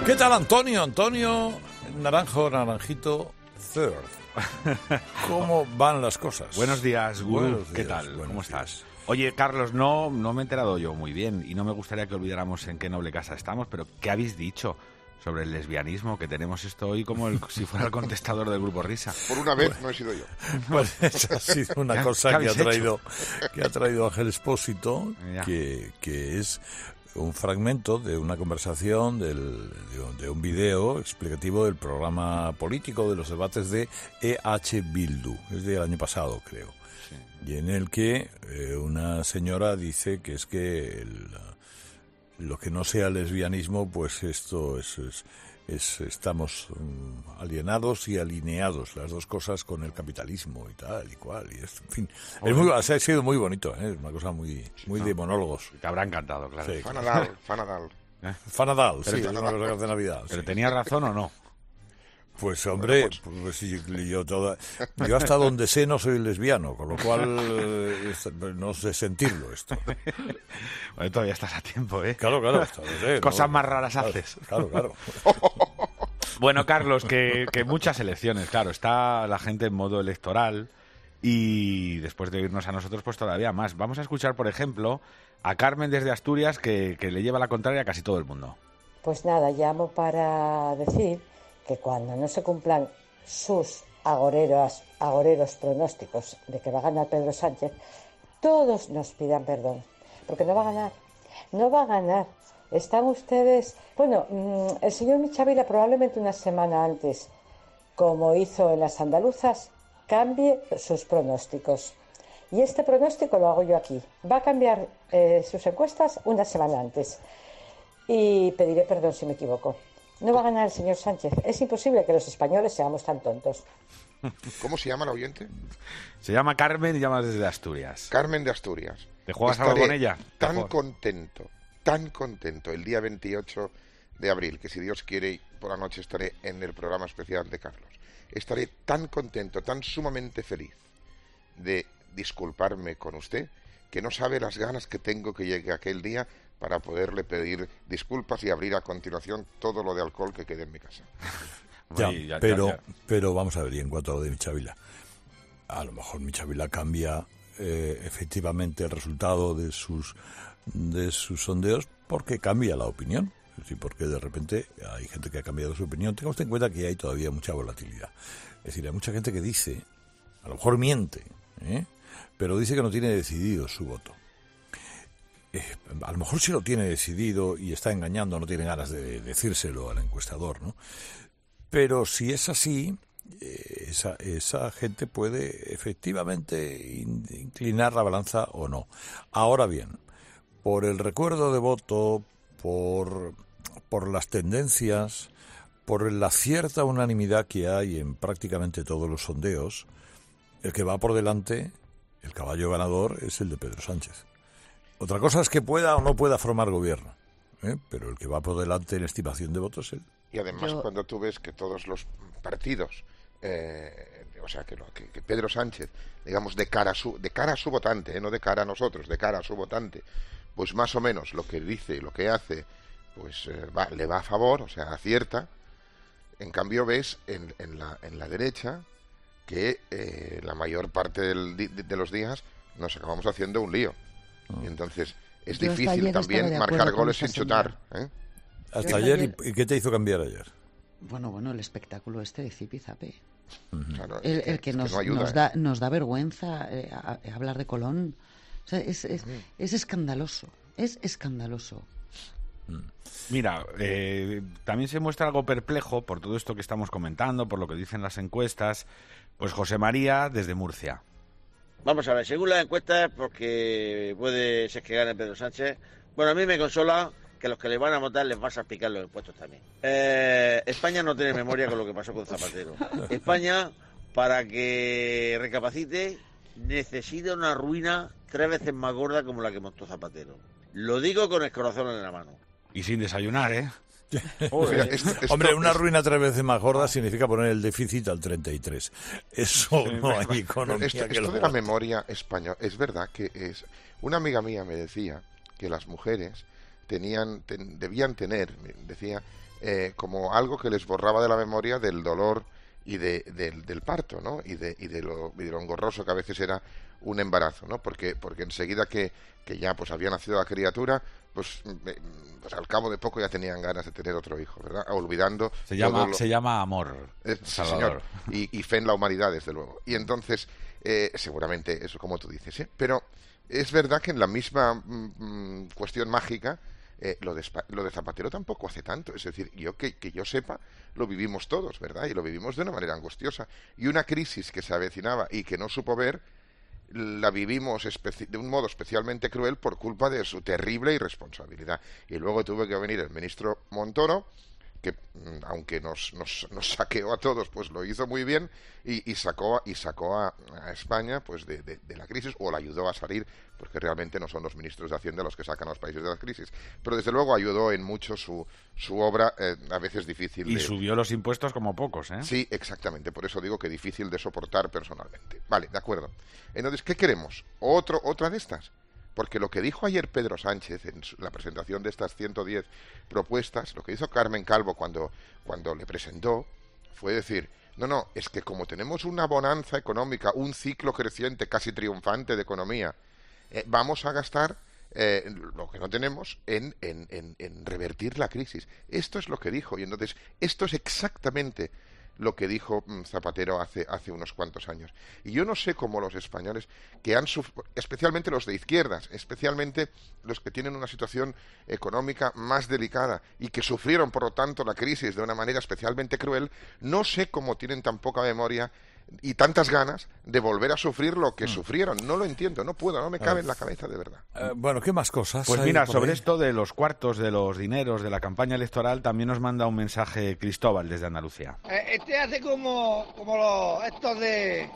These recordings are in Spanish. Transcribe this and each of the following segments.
¿Qué tal, Antonio? Antonio Naranjo, Naranjito Third. ¿Cómo van las cosas? Buenos días, Guru. Buenos días, ¿Qué tal? buenos ¿Cómo días. estás? Oye, Carlos, no me he enterado yo muy bien y no me gustaría que olvidáramos en qué noble casa estamos, pero ¿qué habéis dicho sobre el lesbianismo? Que tenemos esto hoy como si fuera el contestador del Grupo Risa. Por una vez no he sido yo. Pues esa ha sido una ¿Qué cosa que habéis ha traído Ángel Expósito, Ya. que es un fragmento de una conversación, de un video explicativo del programa político de los debates de EH Bildu. Es del año pasado, creo. Sí. Y en el que una señora dice que es que lo que no sea lesbianismo, pues esto estamos alienados y alineados, las dos cosas, con el capitalismo y tal y cual. Y en fin, ha sido muy bonito, ¿eh? Es una cosa muy de monólogos. Te habrá encantado, claro. Sí. Fanadal. Fanadal, sí, Pero- es una cosa de Navidad. ¿Pero sí. tenía razón o no? Pues hombre, pues, sí, yo hasta donde sé no soy lesbiano, con lo cual no sé sentirlo esto. Bueno, todavía estás a tiempo, ¿eh? Claro, hasta donde sé, Cosas ¿no? más raras Claro, haces. Claro. Bueno, Carlos, que muchas elecciones, claro, está la gente en modo electoral y después de irnos a nosotros, pues todavía más. Vamos a escuchar, por ejemplo, a Carmen desde Asturias, que le lleva la contraria a casi todo el mundo. Pues nada, llamo para decir que cuando no se cumplan sus agoreros pronósticos de que va a ganar Pedro Sánchez, todos nos pidan perdón, porque no va a ganar. Están ustedes... Bueno, el señor Michavila probablemente una semana antes, como hizo en las andaluzas, cambie sus pronósticos. Y este pronóstico lo hago yo aquí. Va a cambiar sus encuestas una semana antes. Y pediré perdón si me equivoco. No va a ganar el señor Sánchez. Es imposible que los españoles seamos tan tontos. ¿Cómo se llama la oyente? Se llama Carmen y llama desde Asturias. Carmen de Asturias. ¿Te juegas algo con ella? Tan contento el día 28 de abril, que si Dios quiere, por la noche estaré en el programa especial de Carlos. Estaré tan contento, tan sumamente feliz de disculparme con usted, que no sabe las ganas que tengo que llegue aquel día para poderle pedir disculpas y abrir a continuación todo lo de alcohol que quede en mi casa. Pero vamos a ver, y en cuanto a lo de Michavila, a lo mejor Michavila cambia efectivamente el resultado de sus sondeos porque cambia la opinión. Es decir, porque de repente hay gente que ha cambiado su opinión. Tenga usted en cuenta que hay todavía mucha volatilidad. Es decir, hay mucha gente que dice, a lo mejor miente, pero dice que no tiene decidido su voto. A lo mejor sí lo tiene decidido y está engañando, no tiene ganas de decírselo al encuestador, ¿no? Pero si es así, esa gente puede efectivamente inclinar la balanza o no. Ahora bien, por el recuerdo de voto, por las tendencias, por la cierta unanimidad que hay en prácticamente todos los sondeos, el que va por delante, el caballo ganador, es el de Pedro Sánchez. Otra cosa es que pueda o no pueda formar gobierno, pero el que va por delante en estimación de votos es él. Y además, cuando tú ves que todos los partidos, o sea, que Pedro Sánchez, digamos, de cara a su votante, no de cara a nosotros, de cara a su votante, pues más o menos lo que dice y lo que hace, pues le va a favor, o sea, acierta. En cambio ves en la derecha que la mayor parte de los días nos acabamos haciendo un lío. Y entonces es difícil también marcar goles sin chutar. Hasta ayer, ¿y qué te hizo cambiar ayer? Bueno, el espectáculo este de Zipizape. Claro, El que nos da vergüenza hablar de Colón. O sea, es escandaloso. Es escandaloso. Mira, también se muestra algo perplejo por todo esto que estamos comentando, por lo que dicen las encuestas. Pues José María, desde Murcia. Vamos a ver, según las encuestas, porque puede ser que gane Pedro Sánchez, bueno, a mí me consola que los que le van a votar les vas a picar los impuestos también. España no tiene memoria con lo que pasó con Zapatero. España, para que recapacite, necesita una ruina 3 veces más gorda como la que montó Zapatero. Lo digo con el corazón en la mano. Y sin desayunar, ¿eh? Mira, Hombre, una ruina 3 veces más gorda significa poner el déficit al 33. Eso no hay economía esto que lo de la aguante. memoria española, es verdad que es... Una amiga mía me decía que las mujeres debían tener, decía, como algo que les borraba de la memoria del dolor y del parto, ¿no? Y de lo engorroso que a veces era un embarazo, ¿no? Porque enseguida que ya pues había nacido la criatura, pues al cabo de poco ya tenían ganas de tener otro hijo, ¿verdad? Olvidando... Se llama amor, sí, señor. Y fe en la humanidad, desde luego. Y entonces, seguramente, eso como tú dices, ¿eh? Pero es verdad que en la misma cuestión mágica, lo de Zapatero tampoco hace tanto. Es decir, que yo sepa, lo vivimos todos, ¿verdad? Y lo vivimos de una manera angustiosa. Y una crisis que se avecinaba y que no supo ver, la vivimos de un modo especialmente cruel por culpa de su terrible irresponsabilidad. Y luego tuvo que venir el ministro Montoro, que aunque nos saqueó a todos, pues lo hizo muy bien y sacó a España pues de la crisis, o la ayudó a salir, porque realmente no son los ministros de Hacienda los que sacan a los países de la crisis, pero desde luego ayudó en mucho su obra, a veces difícil y subió los impuestos como pocos, ¿eh? Sí, exactamente, por eso digo que difícil de soportar personalmente. Vale, de acuerdo. Entonces, ¿qué queremos? ¿Otra de estas? Porque lo que dijo ayer Pedro Sánchez en la presentación de estas 110 propuestas, lo que hizo Carmen Calvo cuando le presentó, fue decir, no, es que como tenemos una bonanza económica, un ciclo creciente casi triunfante de economía, vamos a gastar lo que no tenemos en revertir la crisis. Esto es lo que dijo, y entonces esto es exactamente lo que dijo Zapatero hace unos cuantos años. Y yo no sé cómo los españoles, que han especialmente los de izquierdas, especialmente los que tienen una situación económica más delicada y que sufrieron, por lo tanto, la crisis de una manera especialmente cruel, no sé cómo tienen tan poca memoria y tantas ganas de volver a sufrir lo que sufrieron. No lo entiendo, no puedo, no me cabe en la cabeza, de verdad. Bueno, ¿qué más cosas? Pues mira, sobre esto de los cuartos, de los dineros, de la campaña electoral, también nos manda un mensaje Cristóbal desde Andalucía. Este hace como estos de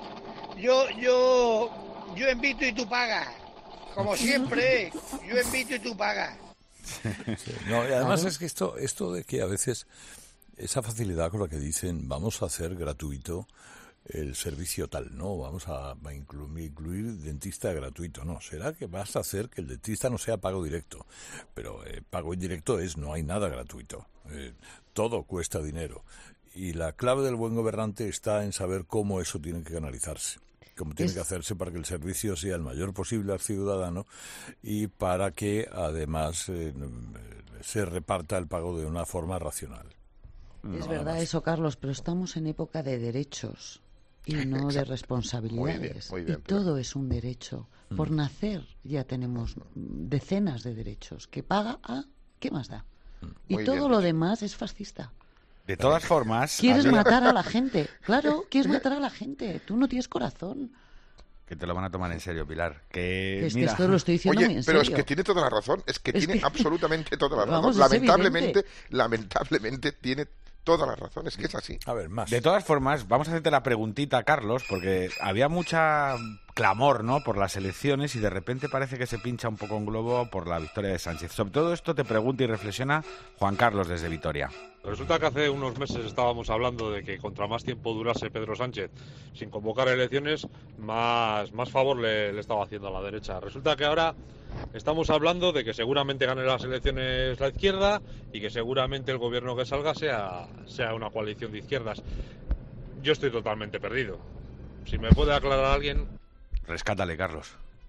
yo invito y tú pagas. Como siempre, yo invito y tú pagas. Sí, no, y además es que esto de que a veces esa facilidad con la que dicen vamos a hacer gratuito el servicio tal, no, vamos a incluir dentista gratuito, no, será que vas a hacer que el dentista no sea pago directo, pero pago indirecto no hay nada gratuito, todo cuesta dinero, y la clave del buen gobernante está en saber cómo eso tiene que canalizarse, cómo tiene que hacerse para que el servicio sea el mayor posible al ciudadano y para que además se reparta el pago de una forma racional. Es verdad eso, Carlos, pero estamos en época de derechos y no de responsabilidades. Muy bien, y todo es un derecho. Por nacer ya tenemos decenas de derechos. Que paga a... ¿Qué más da? Y Muy todo bien lo dicho. demás es fascista. De todas formas... Quieres matar a la gente. Claro, quieres matar a la gente. Tú no tienes corazón. Que te lo van a tomar en serio, Pilar. Que es mira, que esto lo estoy diciendo muy Oye, en pero serio. es que tiene toda la razón, tiene absolutamente toda la razón. Vamos, es Lamentablemente tiene toda la razón, es que es así. A ver, más. De todas formas, vamos a hacerte la preguntita, Carlos, porque había mucha clamor, ¿no?, por las elecciones y de repente parece que se pincha un poco un globo por la victoria de Sánchez. Sobre todo esto te pregunta y reflexiona Juan Carlos desde Vitoria. Resulta que hace unos meses estábamos hablando de que contra más tiempo durase Pedro Sánchez sin convocar elecciones, más favor le estaba haciendo a la derecha. Resulta que ahora estamos hablando de que seguramente gane las elecciones la izquierda y que seguramente el gobierno que salga sea una coalición de izquierdas. Yo estoy totalmente perdido. Si me puede aclarar alguien... Rescátale, Carlos.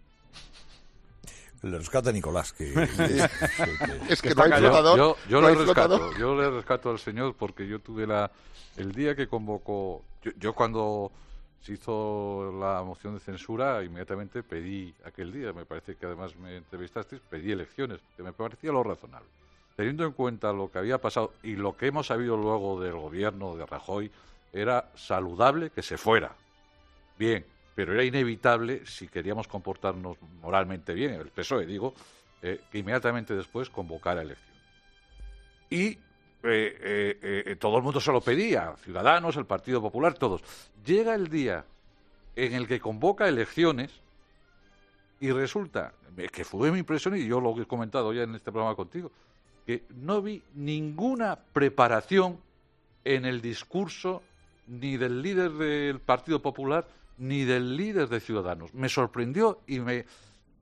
Le rescata Nicolás, que es que no hay flotador. Yo no hay le flotador. yo le rescato al señor porque yo tuve el día que convocó, yo cuando se hizo la moción de censura, inmediatamente pedí aquel día, me parece que además me entrevistasteis, pedí elecciones, que me parecía lo razonable. Teniendo en cuenta lo que había pasado y lo que hemos sabido luego del gobierno de Rajoy, era saludable que se fuera. Bien. Pero era inevitable, si queríamos comportarnos moralmente bien, el PSOE digo, que inmediatamente después convocara elecciones. Y todo el mundo se lo pedía, Ciudadanos, el Partido Popular, todos. Llega el día en el que convoca elecciones y resulta, que fue mi impresión, y yo lo he comentado ya en este programa contigo, que no vi ninguna preparación en el discurso ni del líder del Partido Popular ni del líder de Ciudadanos. Me sorprendió y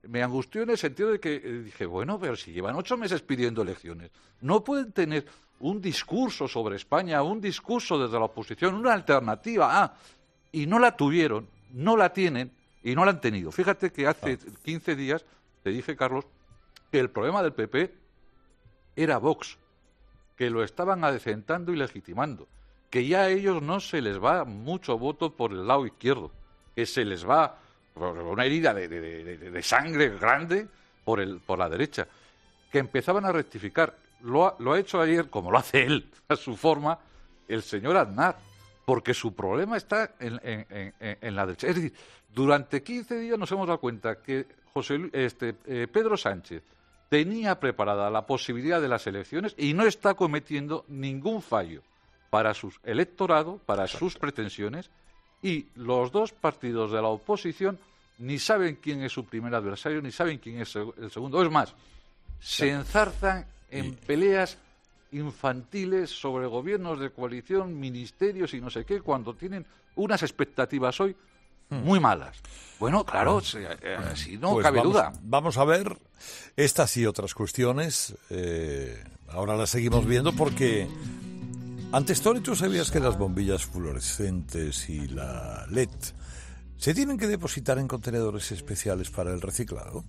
me angustió en el sentido de que dije, bueno, pero si llevan 8 meses pidiendo elecciones, no pueden tener un discurso sobre España, un discurso desde la oposición, una alternativa, y no la tuvieron, no la tienen y no la han tenido. Fíjate que hace 15 días te dije, Carlos, que el problema del PP era Vox, que lo estaban adecentando y legitimando, que ya a ellos no se les va mucho voto por el lado izquierdo, que se les va por una herida de sangre grande por la derecha, que empezaban a rectificar. Lo ha hecho ayer, como lo hace él, a su forma, el señor Aznar, porque su problema está en la derecha. Es decir, durante 15 días nos hemos dado cuenta que Pedro Sánchez tenía preparada la posibilidad de las elecciones y no está cometiendo ningún fallo para su electorado, para sus pretensiones, y los dos partidos de la oposición ni saben quién es su primer adversario, ni saben quién es el segundo. Es más, se enzarzan en peleas infantiles sobre gobiernos de coalición, ministerios y no sé qué, cuando tienen unas expectativas hoy muy malas. Bueno, claro, si no pues cabe duda. Vamos a ver estas y otras cuestiones. Ahora las seguimos viendo porque antes, Tony, ¿tú sabías que las bombillas fluorescentes y la LED se tienen que depositar en contenedores especiales para el reciclado?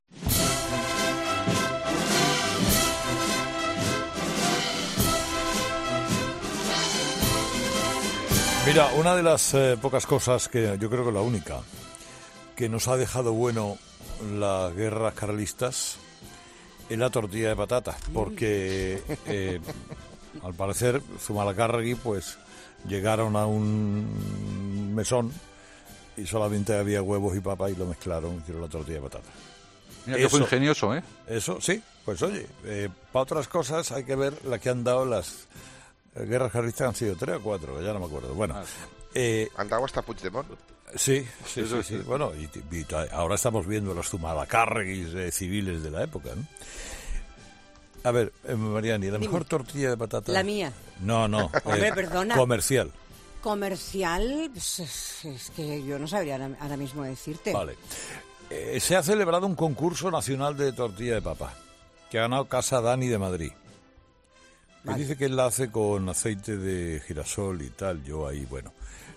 Mira, una de las pocas cosas, que yo creo que la única, que nos ha dejado bueno las guerras carlistas es la tortilla de patatas, porque al parecer Zumalacárregui pues llegaron a un mesón y solamente había huevos y papa y lo mezclaron y hicieron la tortilla de patatas. Mira, que fue ingenioso, ¿eh? Eso, sí, pues oye, para otras cosas hay que ver la que han dado las guerras carlistas. Han sido 3 o 4, ya no me acuerdo. Bueno, ¿han dado hasta Puigdemont? Sí. Bueno, y ahora estamos viendo los Zumalacárreguis civiles de la época, ¿no? A ver, Mariani, ¿la mejor tortilla de patatas? La mía. No. Hombre, perdona. Comercial. Comercial, pues, es que yo no sabría ahora mismo decirte. Vale. Se ha celebrado un concurso nacional de tortilla de papa que ha ganado Casa Dani de Madrid. Me dice que él la hace con aceite de girasol y tal. Yo ahí, bueno.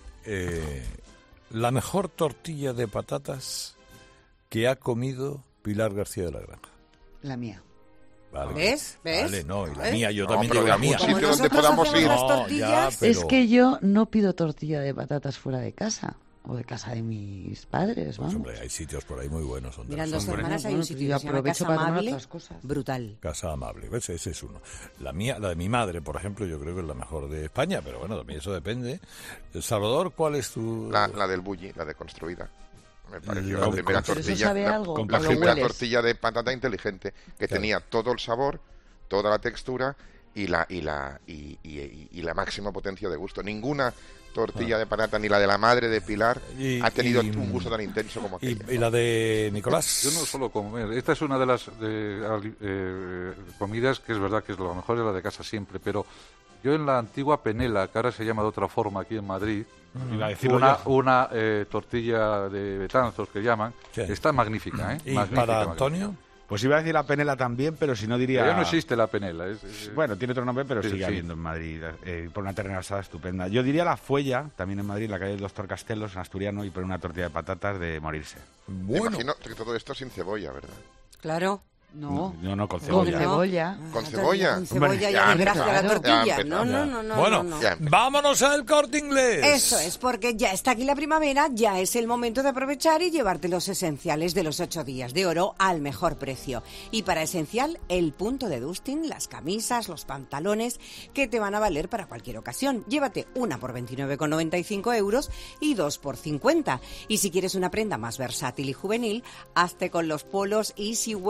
La mejor tortilla de patatas que ha comido Pilar García de la Granja. La mía. Vale. ¿Ves? Vale, no, y la mía, yo también digo de la algún mía. sitio donde podamos ir. Es que yo no pido tortilla de patatas fuera de casa. O de casa de mis padres, vamos. Pues hombre, hay sitios por ahí muy buenos. Mirando Dos Hermanas hay un sitio que se llama Casa Amable, brutal. Casa Amable, ¿ves? Ese es uno. La mía, la de mi madre, por ejemplo, yo creo que es la mejor de España, pero bueno, también eso depende. Salvador, ¿cuál es tu...? La del Bulli, la de construida. Me pareció la primera tortilla. ¿Eso sabe algo? La primera tortilla de patata inteligente, que tenía todo el sabor, toda la textura y la máxima potencia de gusto. Ninguna tortilla de patata, ni la de la madre de Pilar, ha tenido un gusto tan intenso como aquella. ¿Y la de Nicolás? Yo no suelo comer. Esta es una de las comidas que es verdad que es lo mejor, es la de casa siempre, pero yo en la antigua Penela, que ahora se llama de otra forma aquí en Madrid, una tortilla de Betanzos que llaman, está magnífica, ¿eh? ¿Y magnífica, para Antonio? Magnífica. Pues iba a decir la Penela también, pero si no diría... Ya no existe la Penela. Bueno, tiene otro nombre, pero sigue habiendo en Madrid, por una ternera asada estupenda. Yo diría la Fuella, también en Madrid, la calle del Doctor Castelos, en asturiano, y por una tortilla de patatas de morirse. Bueno. Me imagino que todo esto sin cebolla, ¿verdad? Claro. No, con cebolla. Con cebolla. ¿Con cebolla? Con cebolla y de gracia la tortilla. No. Bueno, vámonos al Corte Inglés. Eso es, porque ya está aquí la primavera, ya es el momento de aprovechar y llevarte los esenciales de los 8 días de oro al mejor precio. Y para esencial, el punto de dusting, las camisas, los pantalones, que te van a valer para cualquier ocasión. Llévate una por 29,95 euros y 2 por 50. Y si quieres una prenda más versátil y juvenil, hazte con los polos Easy Wear en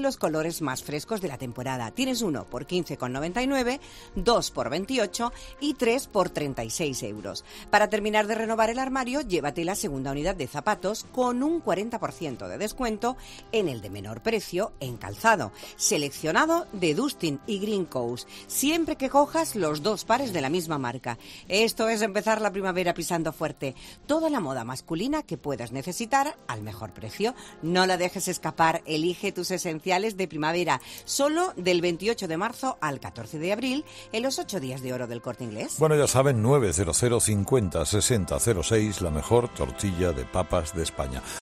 los colores más frescos de la temporada. Tienes uno por 15,99, 2 por 28 y 3 por 36 euros. Para terminar de renovar el armario, llévate la segunda unidad de zapatos con un 40% de descuento en el de menor precio en calzado, seleccionado de Dustin y Green Coast, siempre que cojas los 2 pares de la misma marca. Esto es empezar la primavera pisando fuerte. Toda la moda masculina que puedas necesitar al mejor precio. No la dejes escapar, elige tus esenciales de primavera, solo del 28 de marzo al 14 de abril en los 8 días de oro del Corte Inglés. Bueno, ya saben, 900 50 60 06, la mejor tortilla de papas de España.